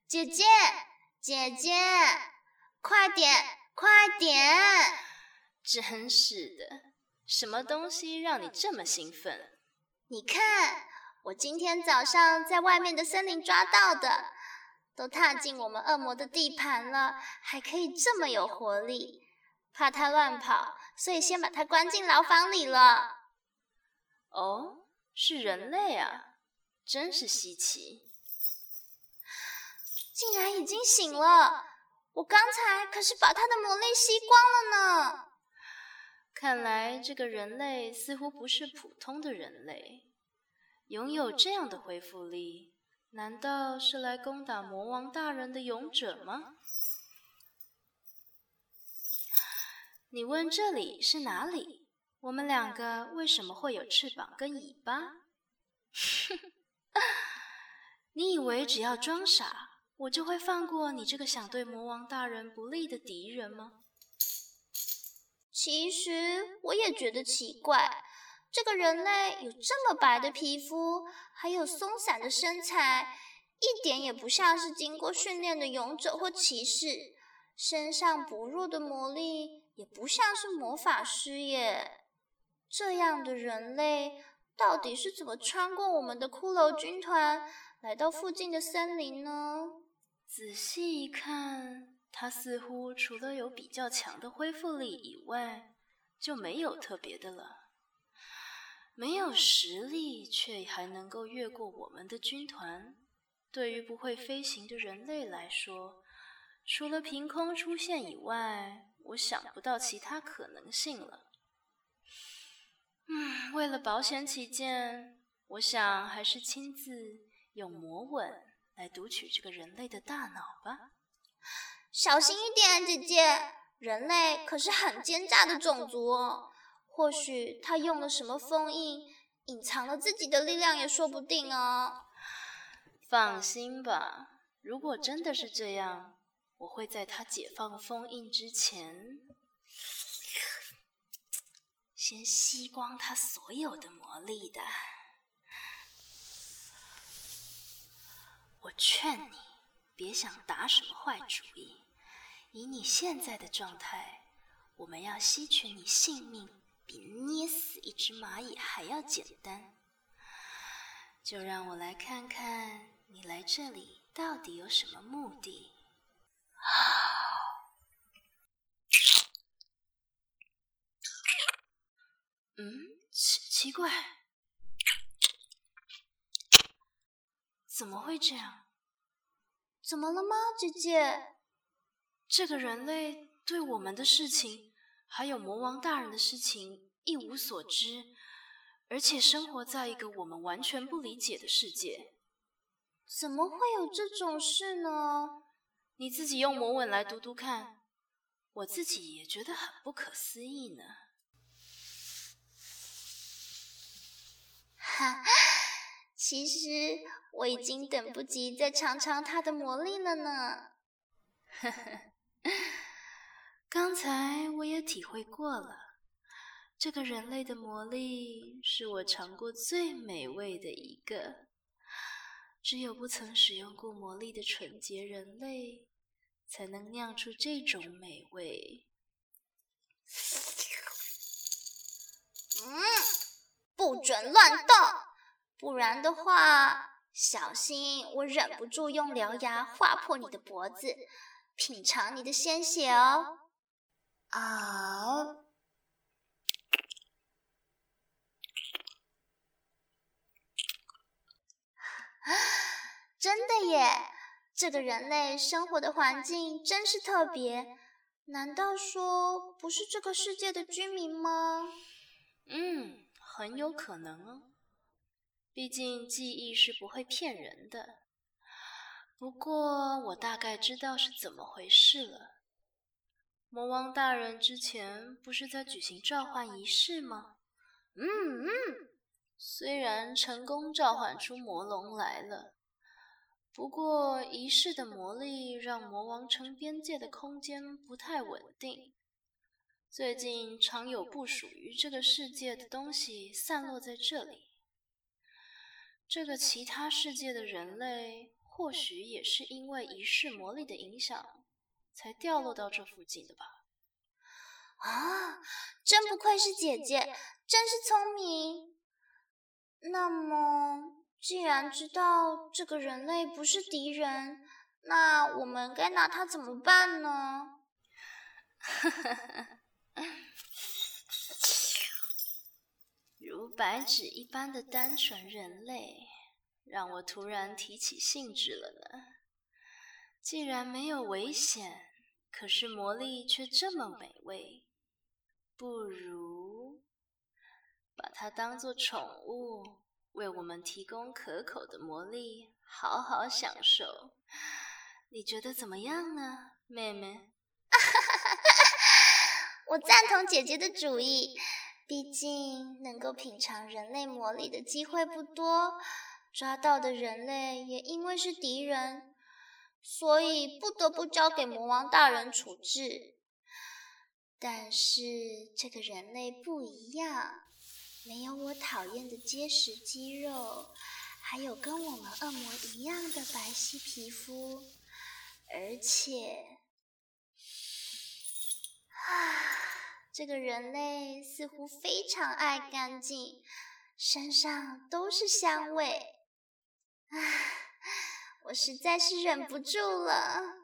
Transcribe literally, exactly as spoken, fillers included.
姐姐，姐姐，快点，快点！ 真是的，什么东西让你这么兴奋？ 你看，我今天早上在外面的森林抓到的，都踏进我们恶魔的地盘了，还可以这么有活力。怕他乱跑，所以先把他关进牢房里了。 哦，是人类啊，真是稀奇。 竟然已经醒了，我刚才可是把他的魔力吸光了呢。 看来这个人类似乎不是普通的人类，拥有这样的恢复力，难道是来攻打魔王大人的勇者吗？你问这里是哪里？我们两个为什么会有翅膀跟尾巴？你以为只要装傻，我就会放过你这个想对魔王大人不利的敌人吗？ 其实我也觉得奇怪，这个人类有这么白的皮肤，还有松散的身材，一点也不像是经过训练的勇者或骑士，身上不弱的魔力也不像是魔法师耶。这样的人类到底是怎么穿过我们的骷髅军团，来到附近的森林呢？ 仔细一看，他似乎除了有比较强的恢复力以外，就没有特别的了。没有实力，却还能够越过我们的军团，对于不会飞行的人类来说，除了凭空出现以外，我想不到其他可能性了。嗯，为了保险起见，我想还是亲自用魔吻来读取这个人类的大脑吧。 小心一点，姐姐，人类可是很奸诈的种族哦。或许他用了什么封印，隐藏了自己的力量也说不定哦。 放心吧，如果真的是这样，我会在他解放封印之前，先吸光他所有的魔力的。我劝你别想打什么坏主意，以你现在的状态，我们要吸取你性命比捏死一只蚂蚁还要简单。就让我来看看你来这里到底有什么目的。嗯，奇奇怪，怎么会这样？ 怎么了吗，姐姐？ 这个人类对我们的事情，还有魔王大人的事情一无所知，而且生活在一个我们完全不理解的世界。 怎么会有这种事呢？ 你自己用魔吻来读读看，我自己也觉得很不可思议呢。 哈，其实我已经等不及再尝尝他的魔力了呢。 呵呵，刚才我也体会过了，这个人类的魔力是我尝过最美味的一个。只有不曾使用过魔力的纯洁人类，才能酿出这种美味。 嗯，不准乱动，不然的话，小心我忍不住用獠牙划破你的脖子，品尝你的鲜血哦。嗷！真的耶，这个人类生活的环境真是特别，难道说不是这个世界的居民吗？ 嗯，很有可能哦。毕竟记忆是不会骗人的。不过我大概知道是怎么回事了。魔王大人之前不是在举行召唤仪式吗？嗯嗯，虽然成功召唤出魔龙来了，不过仪式的魔力让魔王城边界的空间不太稳定。最近常有不属于这个世界的东西散落在这里。这个其他世界的人类或许也是因为仪式魔力的影响，才掉落到这附近的吧。 啊，真不愧是姐姐，真是聪明。那么，既然知道这个人类不是敌人，那我们该拿他怎么办呢？ 如白纸一般的单纯人类，让我突然提起兴致了呢。既然没有危险，可是魔力却这么美味，不如把它当作宠物，为我们提供可口的魔力，好好享受。你觉得怎么样呢，妹妹？ 我赞同姐姐的主意，毕竟能够品尝人类魔力的机会不多，抓到的人类也因为是敌人，所以不得不交给魔王大人处置。但是这个人类不一样，没有我讨厌的结实肌肉，还有跟我们恶魔一样的白皙皮肤，而且啊，这个人类似乎非常爱干净，身上都是香味。啊，我实在是忍不住了。